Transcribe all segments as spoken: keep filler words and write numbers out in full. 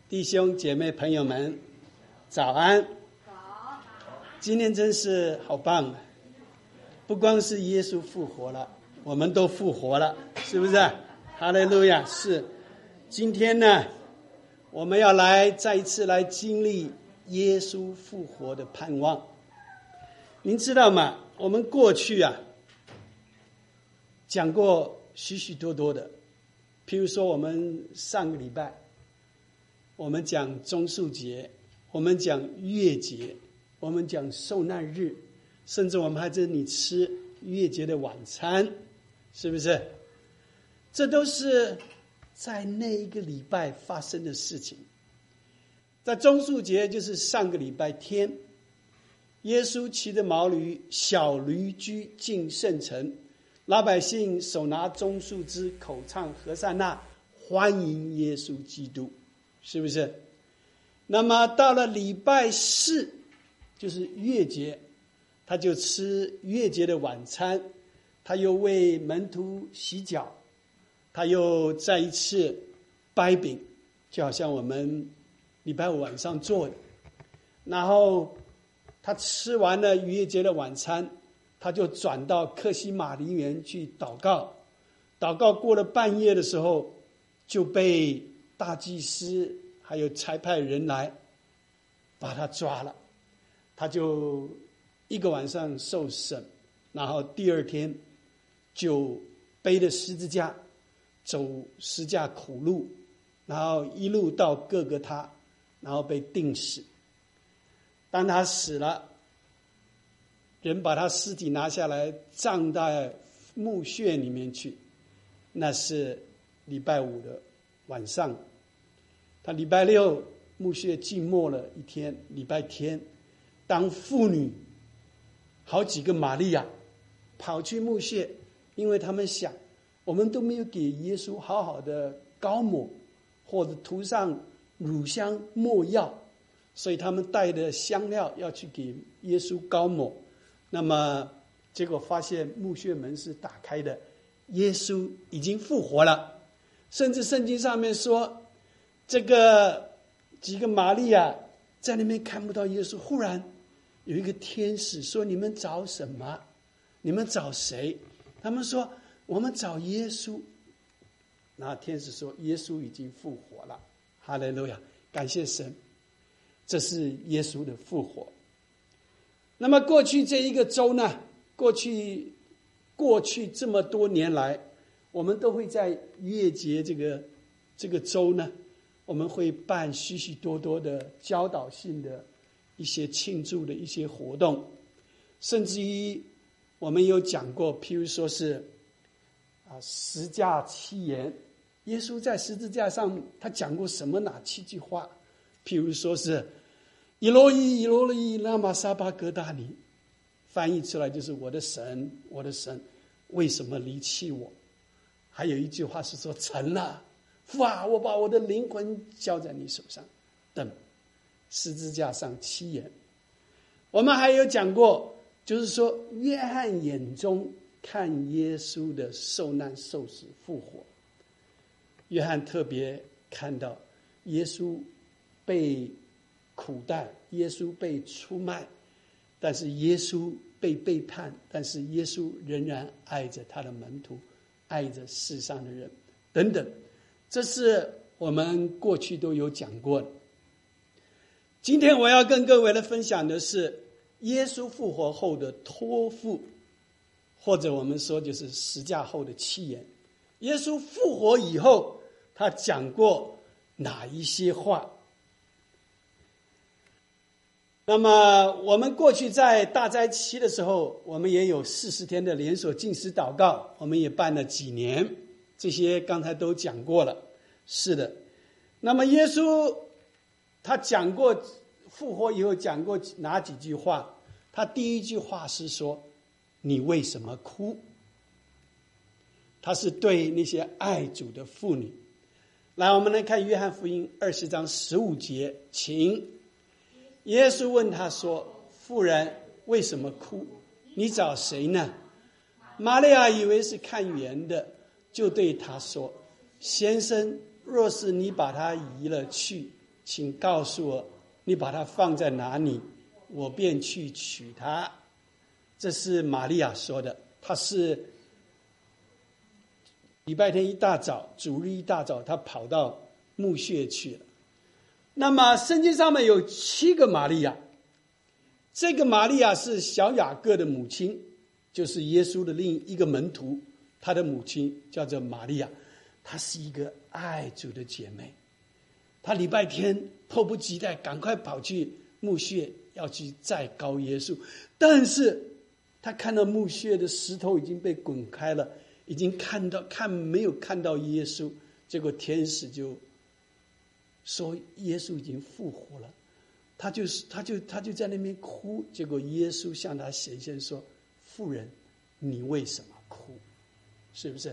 弟兄姐妹朋友们，早安！今天真是好棒啊！不光是耶稣复活了，我们都复活了，是不是？哈利路亚！是。今天呢，我们要来再一次来经历耶稣复活的盼望。您知道吗？我们过去啊，讲过许许多多的，譬如说我们上个礼拜，我们讲棕树节，我们讲逾越节，我们讲受难日，甚至我们还在这里吃逾越节的晚餐，是不是？这都是在那一个礼拜发生的事情。在棕树节，就是上个礼拜天，耶稣骑着毛驴，小驴驹进圣城，老百姓手拿棕树枝，口唱和散那，欢迎耶稣基督，是不是？那么到了礼拜四，就是逾越节，他就吃逾越节的晚餐，他又为门徒洗脚，他又再一次掰饼，就好像我们礼拜五晚上做的。然后他吃完了逾越节的晚餐，他就转到客西马尼园去祷告。祷告过了半夜的时候，就被大祭司还有差派人来把他抓了。他就一个晚上受审，然后第二天就背着十字架走十架苦路，然后一路到各个他，然后被钉死。当他死了，人把他尸体拿下来葬在墓穴里面去，那是礼拜五的晚上。他礼拜六墓穴静默了一天，礼拜天当妇女好几个玛利亚跑去墓穴，因为他们想，我们都没有给耶稣好好的膏抹，或者涂上乳香没药，所以他们带的香料要去给耶稣膏抹。那么结果发现墓穴门是打开的，耶稣已经复活了。甚至圣经上面说，这个几个玛利亚在那边看不到耶稣，忽然有一个天使说，你们找什么？你们找谁？他们说，我们找耶稣。然后天使说，耶稣已经复活了。哈利路亚，感谢神，这是耶稣的复活。那么过去这一个周呢，过去过去这么多年来，我们都会在逾越节这个这个周呢，我们会办许许多多的教导性的一些庆祝的一些活动，甚至于我们有讲过，譬如说是啊十架七言，耶稣在十字架上他讲过什么哪七句话？譬如说是以罗伊以罗伊拉玛撒巴格达尼，翻译出来就是我的神我的神为什么离弃我？还有一句话是说，成了，父啊，我把我的灵魂交在你手上，等十字架上七言。我们还有讲过，就是说约翰眼中看耶稣的受难受死复活，约翰特别看到耶稣被苦待，耶稣被出卖，但是耶稣被背叛，但是耶稣仍然爱着他的门徒，爱着世上的人等等，这是我们过去都有讲过的。今天我要跟各位来分享的是耶稣复活后的托付，或者我们说就是十架后的七言。耶稣复活以后，他讲过哪一些话？那么我们过去在大灾期的时候，我们也有四十天的连锁禁食祷告，我们也办了几年，这些刚才都讲过了。是的，那么耶稣他讲过复活以后讲过哪几句话？他第一句话是说，你为什么哭？他是对那些爱主的妇女。来，我们来看约翰福音二十章十五节，请。耶稣问他说，妇人为什么哭？你找谁呢？玛利亚以为是看园的，就对他说，先生，若是你把他移了去， 请告诉我，你把它放在哪里，我便去取它。这是玛利亚说的。她是礼拜天一大早，主日一大早，她跑到墓穴去了。那么圣经上面有七个玛利亚，这个玛利亚是小雅各的母亲，就是耶稣的另一个门徒，他的母亲叫做玛利亚。她是一个爱主的姐妹，她礼拜天迫不及待赶快跑去墓穴要去再膏耶稣，但是她看到墓穴的石头已经被滚开了，已经看到看没有看到耶稣，结果天使就说耶稣已经复活了。他就是他就他就在那边哭，结果耶稣向他显现说：“妇人，你为什么哭？”是不是？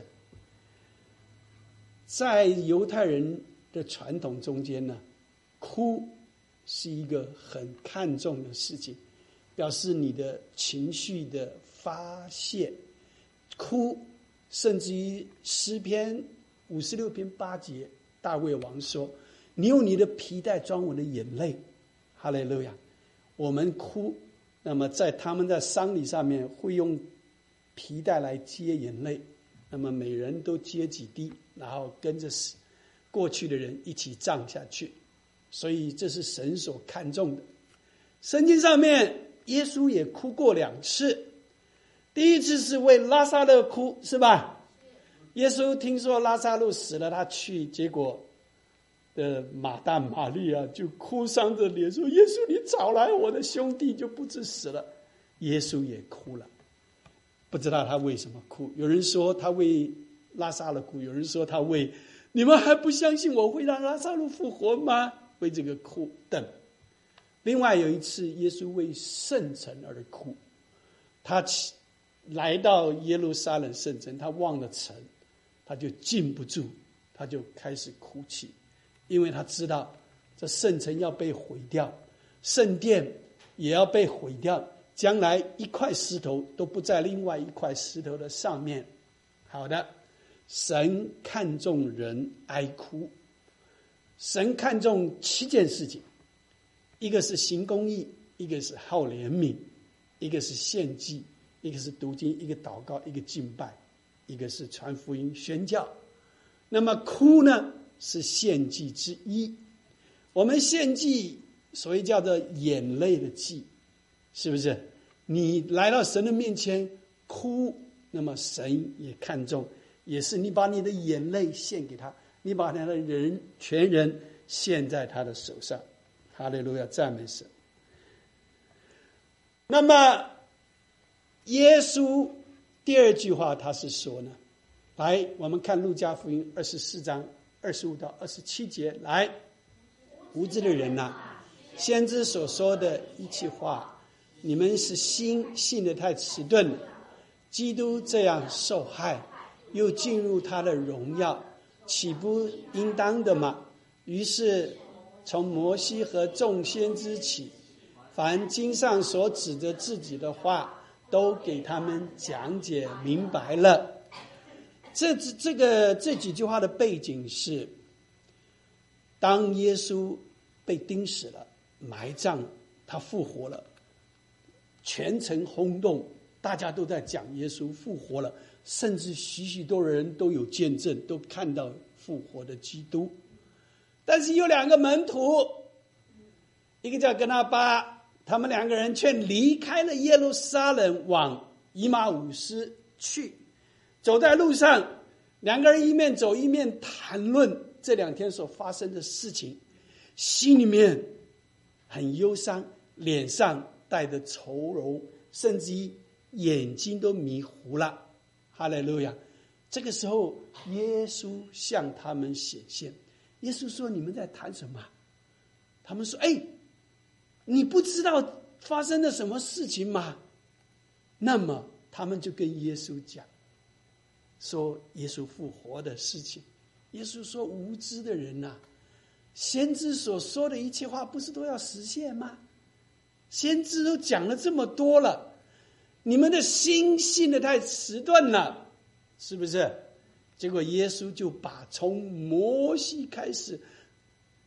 在犹太人的传统中间呢，哭是一个很看重的事情，表示你的情绪的发泄。哭，甚至于诗篇五十六篇八节，大卫王说：“你用你的皮带装我的眼泪。”哈利路亚！我们哭，那么在他们在丧礼上面会用皮带来接眼泪，那么每人都接几滴，然后跟着死过去的人一起葬下去。所以这是神所看重的。圣经上面耶稣也哭过两次，第一次是为拉撒勒哭，是吧？耶稣听说拉撒路死了，他去，结果的马大玛利亚就哭丧着脸说：“耶稣，你早来，我的兄弟就不致死了。”耶稣也哭了，不知道他为什么哭。有人说他为拉撒路哭，有人说他为你们还不相信我会让拉撒路复活吗？为这个哭等。另外有一次，耶稣为圣城而哭，他来到耶路撒冷圣城，他望了城，他就禁不住，他就开始哭泣。因为他知道这圣城要被毁掉，圣殿也要被毁掉，将来一块石头都不在另外一块石头的上面。好的，神看重人哀哭，神看重七件事情，一个是行公义，一个是好怜悯，一个是献祭，一个是读经，一个祷告，一个敬拜，一个是传福音宣教。那么哭呢，是献祭之一。我们献祭所谓叫做眼泪的祭，是不是？你来到神的面前哭，那么神也看重，也是你把你的眼泪献给他，你把他的人全人献在他的手上。哈利路亚，赞美神。那么耶稣第二句话他是说呢，来，我们看路加福音二十四章二十五到二十七节，来，无知的人啊，先知所说的一切话，你们是心信的太迟钝了。基督这样受害，又进入他的荣耀，岂不应当的吗？于是从摩西和众先知起，凡经上所指着自己的话，都给他们讲解明白了。这这个这几句话的背景是，当耶稣被钉死了、埋葬，他复活了，全城轰动，大家都在讲耶稣复活了，甚至许许多人都有见证，都看到复活的基督。但是有两个门徒，一个叫格拿巴，他们两个人却离开了耶路撒冷，往以马忤斯去。走在路上，两个人一面走一面谈论这两天所发生的事情，心里面很忧伤，脸上带着愁容，甚至于眼睛都迷糊了。哈利路亚！这个时候，耶稣向他们显现。耶稣说：“你们在谈什么？”他们说：“哎，你不知道发生了什么事情吗？”那么他们就跟耶稣讲，说耶稣复活的事情。耶稣说：“无知的人呐、啊，先知所说的一切话不是都要实现吗？先知都讲了这么多了，你们的心信得太迟钝了，是不是？”结果耶稣就把从摩西开始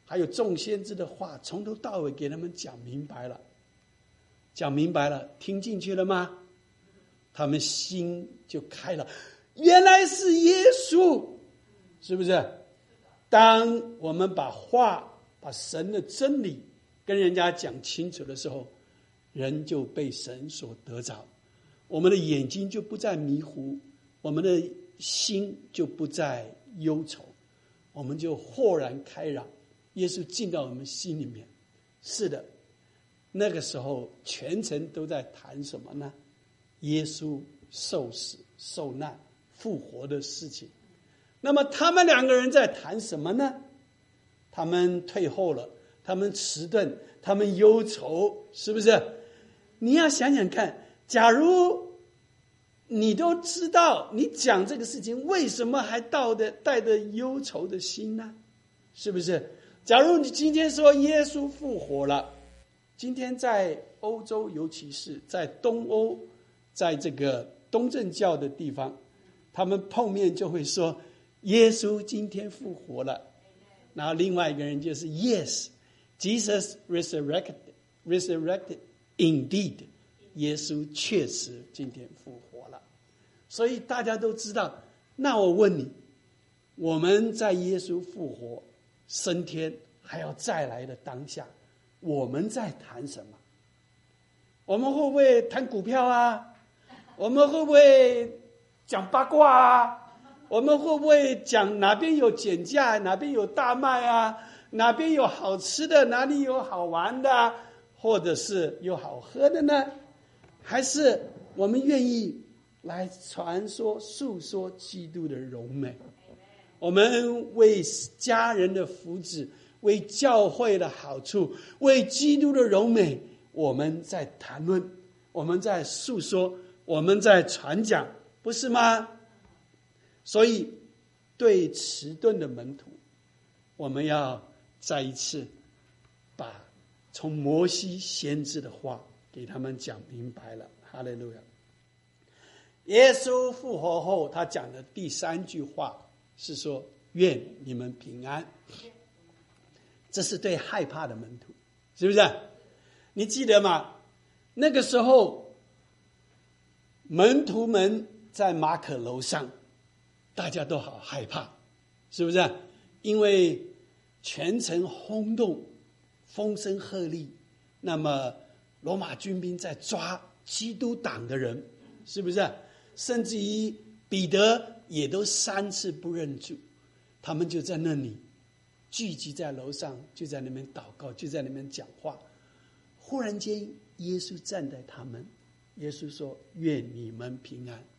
还有众先知的话，从头到尾给他们讲明白了，讲明白了，听进去了吗？他们心就开了，原来是耶稣，是不是？当我们把话、把神的真理跟人家讲清楚的时候，人就被神所得着，我们的眼睛就不再迷糊，我们的心就不再忧愁，我们就豁然开朗，耶稣进到我们心里面。是的，那个时候全程都在谈什么呢？耶稣受死、受难、复活的事情。那么他们两个人在谈什么呢？他们退后了，他们迟钝，他们忧愁，是不是？你要想想看，假如你都知道你讲这个事情，为什么还带着带着忧愁的心呢？是不是？假如你今天说耶稣复活了，今天在欧洲，尤其是在东欧，在这个东正教的地方，他们碰面就会说耶稣今天复活了，然后另外一个人就是 Yes, Jesus resurrected, resurrected indeed， 耶稣确实今天复活了。所以大家都知道，那我问你，我们在耶稣复活升天还要再来的当下，我们在谈什么？我们会不会谈股票啊？我们会不会讲八卦啊？我们会不会讲哪边有减价，哪边有大卖啊？哪边有好吃的，哪里有好玩的啊？或者是有好喝的呢？还是我们愿意来传说诉说基督的荣美？我们为家人的福祉，为教会的好处，为基督的荣美，我们在谈论，我们在诉说，我们在传讲，不是吗？所以对迟钝的门徒，我们要再一次把从摩西先知的话给他们讲明白了。哈利路亚！耶稣复活后，他讲的第三句话是说：愿你们平安。这是对害怕的门徒，是不是？你记得吗？那个时候门徒们在马可楼上，大家都好害怕，是不是？因为全城轰动，风声鹤唳，那么罗马军兵在抓基督党的人，是不是？甚至于彼得也都三次不认主，他们就在那里聚集在楼上，就在那边祷告，就在那边讲话。忽然间耶稣站在他们，耶稣说：愿你们平安。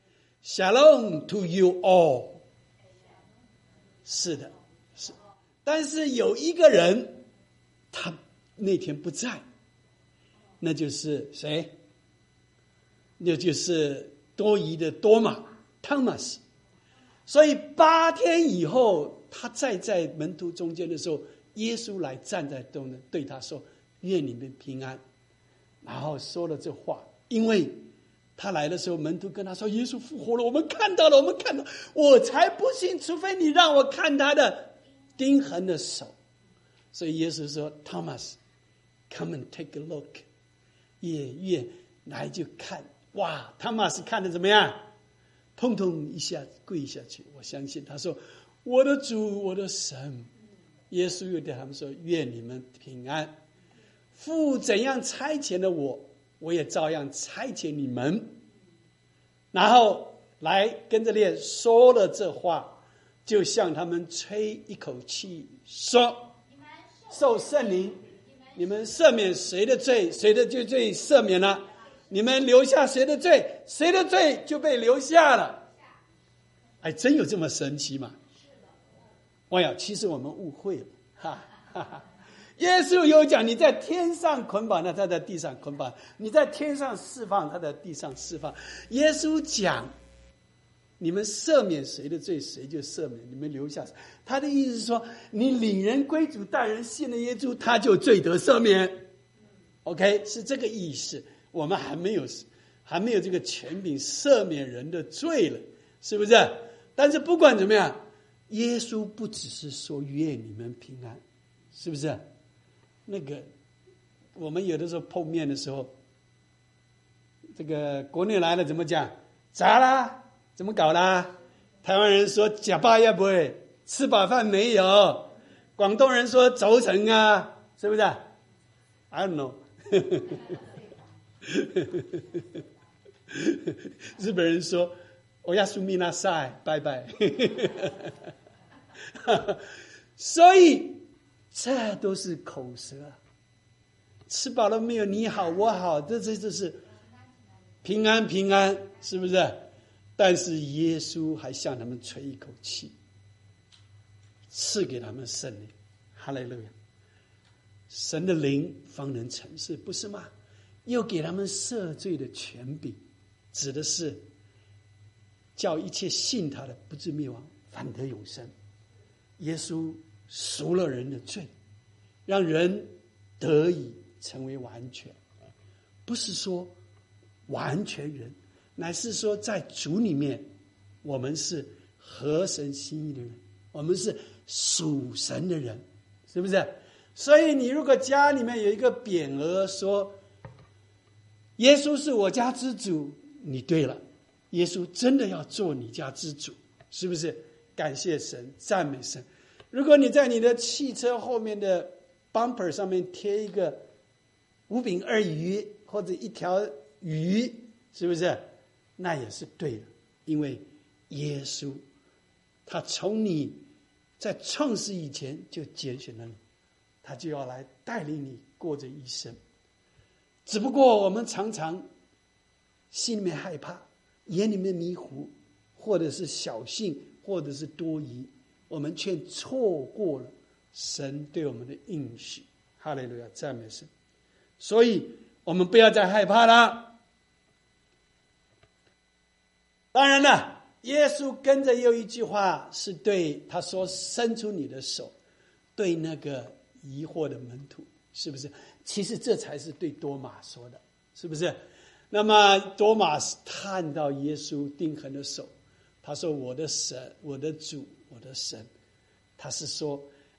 Shalom to you all。 是的，是。但是有一个人他那天不在，那就是谁？那就是多疑的多马 Thomas。 所以八天以后，他再在门徒中间的时候，耶稣来站在中间，对他说：愿你们平安。然后说了这话，因为他来的时候，门徒跟他说：耶稣复活了，我们看到了，我们看到，我才不信，除非你让我看他的钉痕的手。所以耶稣说： Thomas, come and take a look。 也越来就看，哇，汤马斯看得怎么样？砰砰一下跪下去。我相信他说：我的主，我的神。耶稣又对他们说：愿你们平安。父怎样差遣了我，我也照样差遣你们。然后来跟着念，说了这话，就向他们吹一口气，说：受圣灵，你们赦免谁的罪，谁的罪赦免了；你们留下谁的罪，谁的罪就被留下了。哎，真有这么神奇吗？哎呀，其实我们误会了，哈哈哈。耶稣有讲，你在天上捆绑，那他在地上捆绑；你在天上释放，他在地上释放。耶稣讲，你们赦免谁的罪，谁就赦免；你们留下，他的意思是说，你领人归主，带人信了耶稣，他就罪得赦免。OK， 是这个意思。我们还没有，还没有这个权柄赦免人的罪了，是不是？但是不管怎么样，耶稣不只是说愿你们平安。 是不是？那个我们有的时候碰面的时候，这个国内来了怎么讲？咋啦？怎么搞啦？台湾人说假爸要不会吃饱饭没有？广东人说轴承啊，是不是 ？I don't know 。日本人说我要苏米纳塞，拜拜。所以这都是口舌，吃饱了没有？你好，我好，这这这是平安平安，是不是？但是耶稣还向他们吹一口气，赐给他们圣灵，哈利路亚！神的灵方能成事，不是吗？又给他们赦罪的权柄，指的是叫一切信他的不至灭亡，反得永生。耶稣赎了人的罪，让人得以成为完全，不是说完全人，乃是说在主里面我们是合神心意的人，我们是属神的人，是不是？所以你如果家里面有一个匾额说耶稣是我家之主，你对了，耶稣真的要做你家之主，是不是？感谢神，赞美神。如果你在你的汽车后面的 bumper 上面贴一个五饼二鱼或者一条鱼，是不是？那也是对的，因为耶稣他从你在创世以前就拣选了你，他就要来带领你过这一生。只不过我们常常心里面害怕，眼里面迷糊，或者是小信，或者是多疑，我们却错过了神对我们的应许。哈利路亚，赞美神！所以我们不要再害怕了。当然了，耶稣跟着又一句话是对他说：“伸出你的手。”对那个疑惑的门徒，是不是？其实这才是对多马说的，是不是？那么多马看到耶稣钉痕的手，他说：“我的神，我的主，我的神。”他是说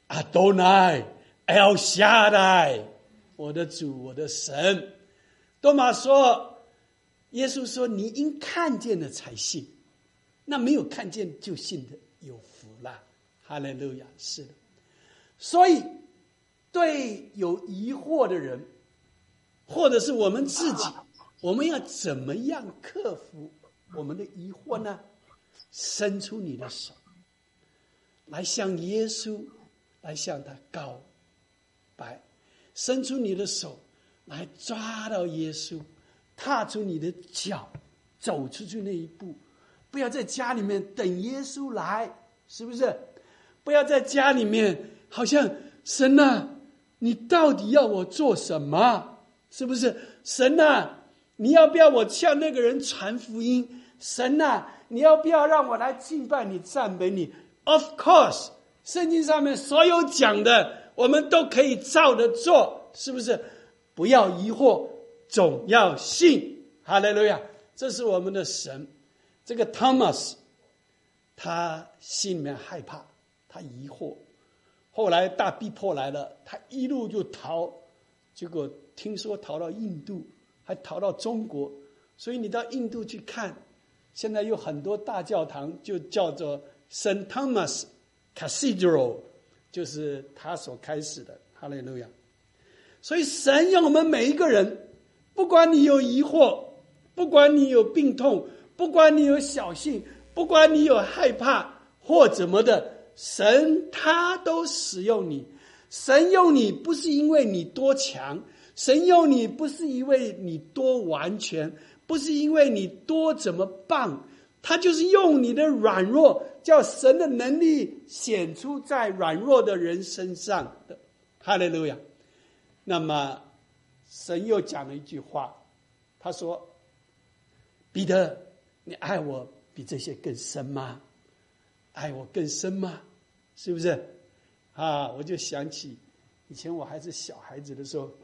Adonai El Shaddai， 我的主，我的神。多马说，耶稣说：“你应看见了才信，那没有看见就信的有福了。”哈利路亚，是的。所以对有疑惑的人，或者是我们自己，我们要怎么样克服我们的疑惑呢？伸出你的手来向耶稣，来向他告白，伸出你的手来抓到耶稣，踏出你的脚，走出去那一步。不要在家里面等耶稣来，是不是？不要在家里面好像神啊，你到底要我做什么？是不是？神啊，你要不要我向那个人传福音？神啊，你要不要让我来敬拜你、赞美你？ Of course， 圣经上面所有讲的我们都可以照着做，是不是？不要疑惑，总要信。哈利路亚，这是我们的神。这个 Thomas 他心里面害怕，他疑惑，后来大逼迫来了，他一路就逃，结果听说逃到印度，还逃到中国。所以你到印度去看，现在有很多大教堂就叫做 Saint Thomas Cathedral， 就是他所开始的。哈利路亚！所以神让我们每一个人，不管你有疑惑，不管你有病痛，不管你有小信，不管你有害怕或怎么的，神他都使用你。神用你不是因为你多强，神用你不是因为你多完全，不是因为你多怎么棒，他就是用你的软弱，叫神的能力显出在软弱的人身上的。哈利路亚！那么神又讲了一句话，他说：“彼得，你爱我比这些更深吗？爱我更深吗？是不是？”啊，我就想起以前我还是小孩子的时候，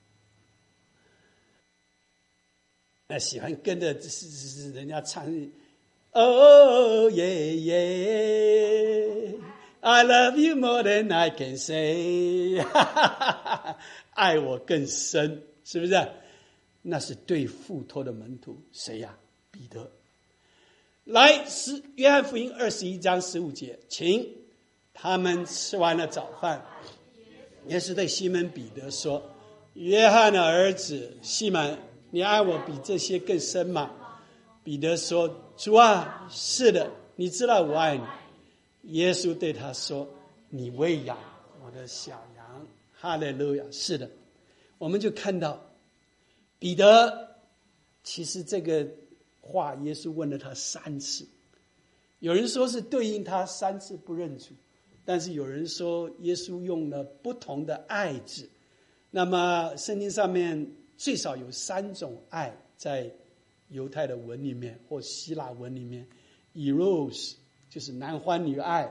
那喜欢跟着人家唱哦耶耶 I love you more than I can say 爱我更深，是不是？那是对付托的门徒，谁呀？彼得。来，是约翰福音二十一章十五节，请。他们吃完了早饭，耶稣对西门彼得说：约翰的儿子西门，你爱我比这些更深吗？彼得说：主啊，是的，你知道我爱你。耶稣对他说：你喂养我的小羊。哈利路亚。是的，我们就看到彼得，其实这个话耶稣问了他三次，有人说是对应他三次不认主，但是有人说耶稣用了不同的爱字。那么圣经上面最少有三种爱，在犹太的文里面或希腊文里面， eros 就是男欢女爱，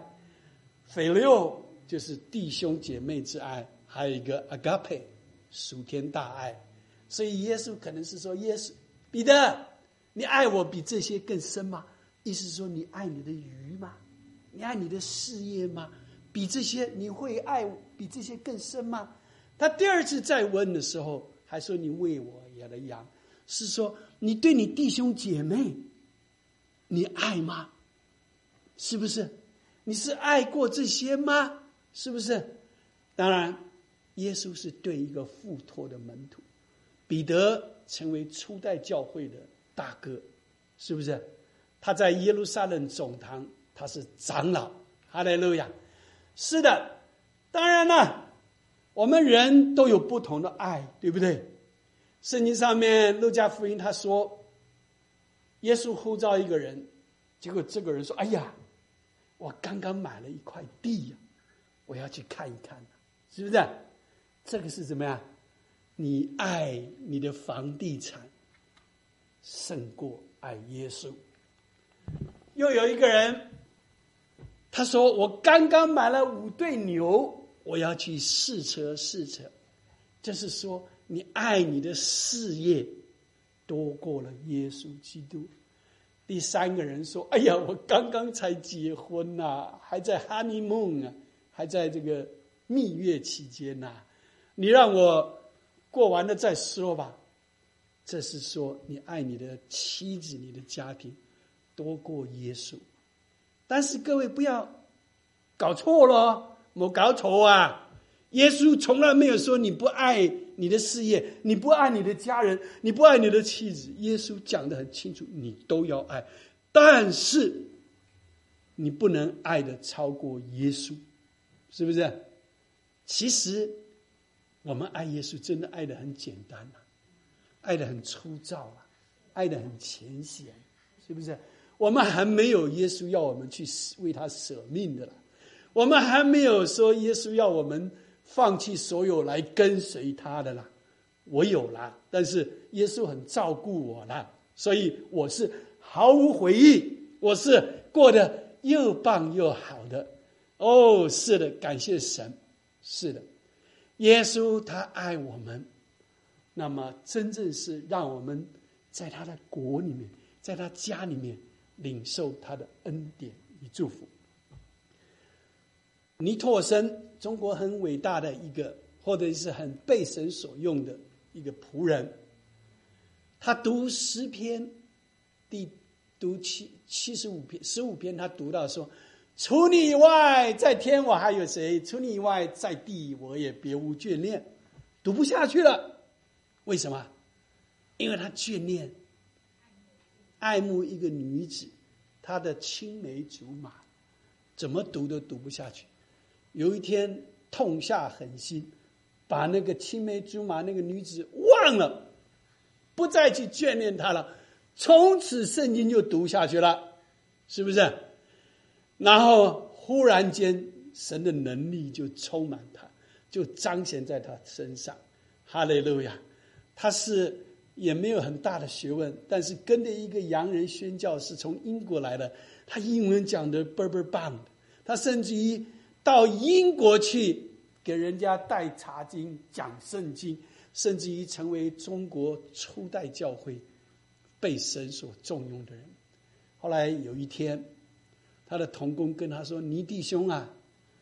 phileo 就是弟兄姐妹之爱，还有一个 agape 属天大爱。所以耶稣可能是说，耶稣彼得，你爱我比这些更深吗？意思是说，你爱你的鱼吗？你爱你的事业吗？比这些你会爱比这些更深吗？他第二次再问的时候还说，你喂我养的羊，是说你对你弟兄姐妹你爱吗？是不是？你是爱过这些吗？是不是？当然耶稣是对一个付托的门徒，彼得成为初代教会的大哥，是不是？他在耶路撒冷总堂，他是长老。哈利路亚。是的，当然了，我们人都有不同的爱，对不对？圣经上面路加福音他说，耶稣呼召一个人，结果这个人说，哎呀，我刚刚买了一块地呀，我要去看一看，是不是？这个是怎么样？你爱你的房地产胜过爱耶稣。又有一个人，他说，我刚刚买了五对牛，我要去试车试车。就是说，你爱你的事业多过了耶稣基督。第三个人说，哎呀，我刚刚才结婚啊，还在 honeymoon 啊，还在这个蜜月期间啊，你让我过完了再说吧。这是说你爱你的妻子你的家庭多过耶稣。但是各位不要搞错了，没搞错啊！耶稣从来没有说你不爱你的事业，你不爱你的家人，你不爱你的妻子。耶稣讲得很清楚，你都要爱，但是你不能爱的超过耶稣，是不是？其实我们爱耶稣真的爱的很简单啊，爱的很粗糙啊，爱的很浅显，是不是？我们还没有耶稣要我们去为他舍命的了，我们还没有说耶稣要我们放弃所有来跟随他的啦。我有啦，但是耶稣很照顾我啦，所以我是毫无悔意，我是过得又棒又好的。哦，是的，感谢神。是的，耶稣他爱我们，那么真正是让我们在他的国里面，在他家里面领受他的恩典与祝福。尼托生，中国很伟大的一个，或者是很被神所用的一个仆人，他读诗篇，第读七七十五篇，十五篇，他读到说：“除你以外，在天我还有谁？除你以外，在地我也别无眷恋。”读不下去了，为什么？因为他眷恋、爱慕一个女子，她的青梅竹马，怎么读都读不下去。有一天痛下狠心，把那个青梅竹马那个女子忘了，不再去眷恋她了，从此圣经就读下去了，是不是？然后忽然间神的能力就充满他，就彰显在他身上。哈利路亚！他是也没有很大的学问，但是跟着一个洋人宣教士从英国来的，他英文讲的倍儿倍儿棒的，他甚至于到英国去给人家带查经讲圣经，甚至于成为中国初代教会被神所重用的人。后来有一天，他的同工跟他说：“倪弟兄啊，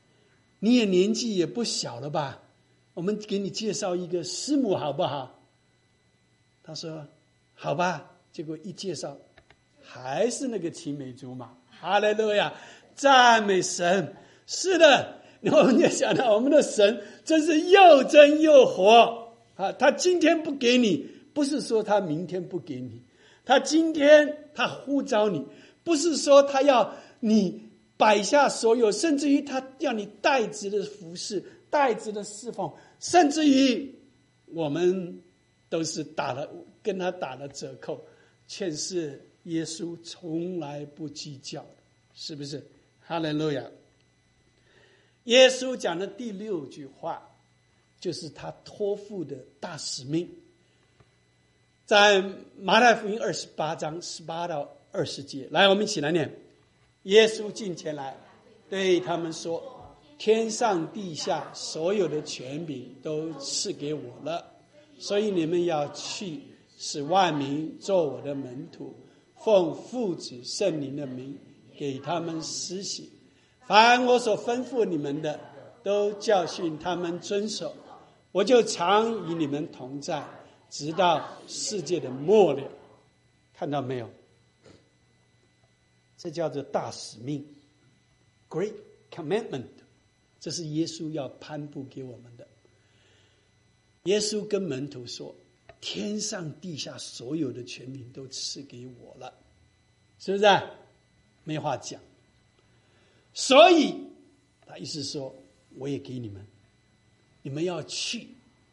你也年纪也不小了吧？我们给你介绍一个师母好不好？他说好吧。结果一介绍，还是那个青梅竹马。哈利路亚，赞美神！是的，我们就想到我们的神真是又真又活啊！他今天不给你，不是说他明天不给你，他今天他呼召你，不是说他要你摆下所有，甚至于他要你代职的服侍，代职的侍奉，甚至于我们都是打了跟他打了折扣，却是耶稣从来不计较的，是不是？哈利路亚！耶稣讲的第六句话，就是他托付的大使命，在马太福音二十八章十八到二十节。来，我们一起来念。耶稣近前来，对他们说：天上地下所有的权柄都赐给我了，所以你们要去，使万民做我的门徒，奉父子圣灵的名给他们施洗，凡我所吩咐你们的，都教训他们遵守。我就常与你们同在，直到世界的末了。看到没有？这叫做大使命 ，Great Commandment， 这是耶稣要颁布给我们的。耶稣跟门徒说：天上地下所有的权柄都赐给我了，是不是？没话讲。所以他意思说，我也给你们，你们要去，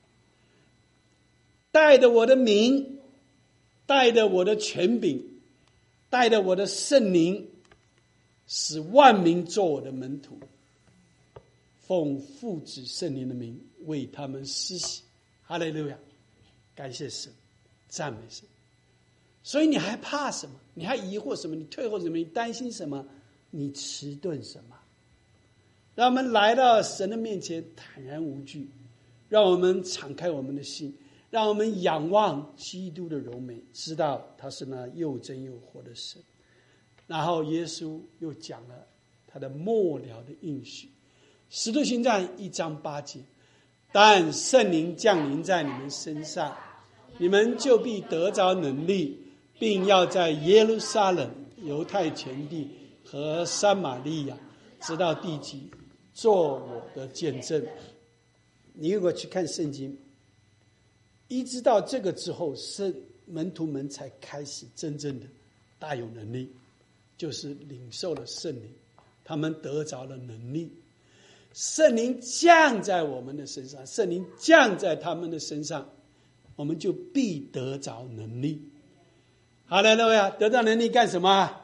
带着我的名，带着我的权柄，带着我的圣灵，使万民做我的门徒，奉父子圣灵的名为他们施洗。哈利路亚，感谢神，赞美神。所以你还怕什么？你还疑惑什么？你退后什么？你担心什么？你迟钝什么？让我们来到神的面前坦然无惧，让我们敞开我们的心，让我们仰望基督的荣美，知道他是那又真又活的神。然后耶稣又讲了他的末了的应许，使徒行传一章八节，但圣灵降临在你们身上，你们就必得着能力，并要在耶路撒冷、犹太全地和撒玛利亚直到地极做我的见证。你如果去看圣经，一直到这个之后，圣门徒们才开始真正的大有能力，就是领受了圣灵，他们得着了能力。圣灵降在我们的身上，圣灵降在他们的身上，我们就必得着能力。好了，各位啊，得到能力干什么？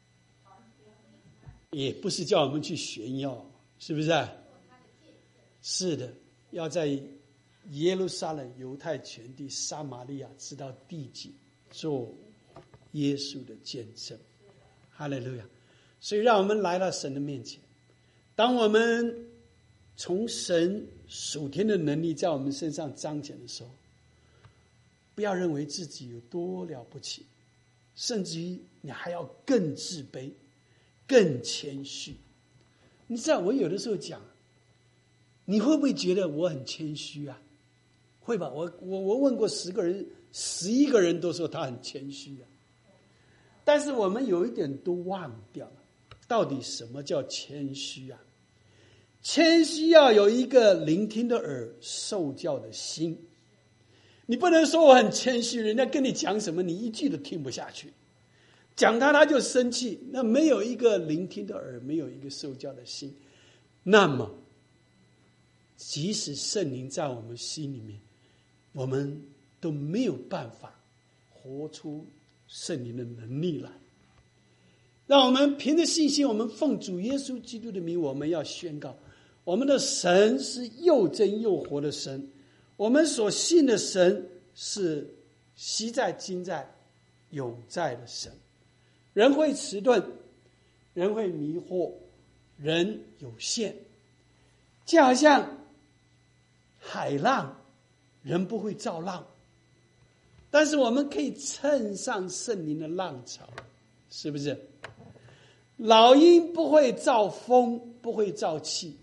也不是叫我们去炫耀，是不是？是的，要在耶路撒冷、犹太全地、撒玛利亚直到地极做耶稣的见证。哈利路亚！所以让我们来到神的面前，当我们从神属天的能力在我们身上彰显的时候，不要认为自己有多了不起，甚至于你还要更自卑、更谦虚。你知道我有的时候讲，你会不会觉得我很谦虚啊？会吧？我我我问过十个人，十一个人都说他很谦虚啊。但是我们有一点都忘掉了，到底什么叫谦虚啊？谦虚要有一个聆听的耳，受教的心。你不能说我很谦虚，人家跟你讲什么你一句都听不下去，讲他他就生气，那没有一个聆听的耳，没有一个受教的心，那么即使圣灵在我们心里面，我们都没有办法活出圣灵的能力来。让我们凭着信心，我们奉主耶稣基督的名，我们要宣告，我们的神是又真又活的神，我们所信的神是昔在今在永在的神。人会迟钝，人会迷惑，人有限，就好像海浪，人不会造浪，但是我们可以乘上圣灵的浪潮，是不是？老鹰不会造风，不会造气，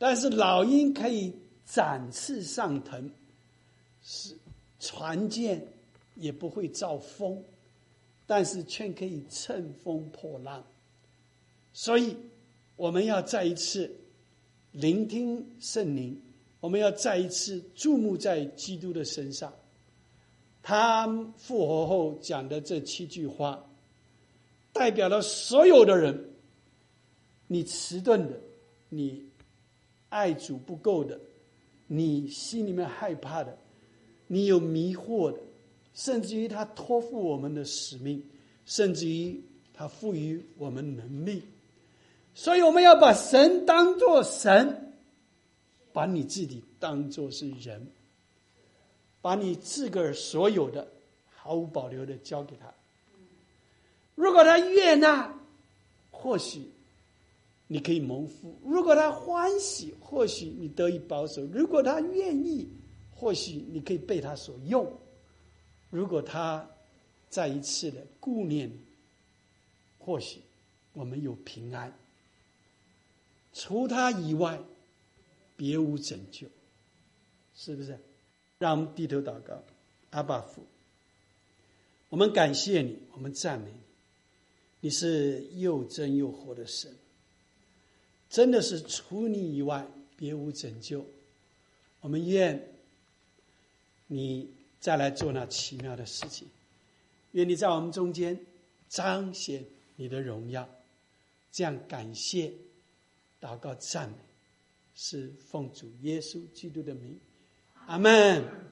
但是老鹰可以展翅上腾，是船舰也不会造风，但是却可以乘风破浪。所以我们要再一次聆听圣灵，我们要再一次注目在基督的身上。他复活后讲的这七句话，代表了所有的人，你迟钝的，你爱主不够的，你心里面害怕的，你有迷惑的，甚至于他托付我们的使命，甚至于他赋予我们能力。所以我们要把神当作神，把你自己当作是人，把你自个儿所有的毫无保留的交给他。如果他悦纳，或许你可以蒙福；如果他欢喜，或许你得以保守；如果他愿意，或许你可以被他所用；如果他再一次的顾念你，或许我们有平安。除他以外，别无拯救，是不是？让我们低头祷告。阿爸父，我们感谢你，我们赞美你，你是又真又活的神，真的是除你以外别无拯救。我们愿你再来做那奇妙的事情，愿你在我们中间彰显你的荣耀。这样感谢祷告赞美，是奉主耶稣基督的名，阿们。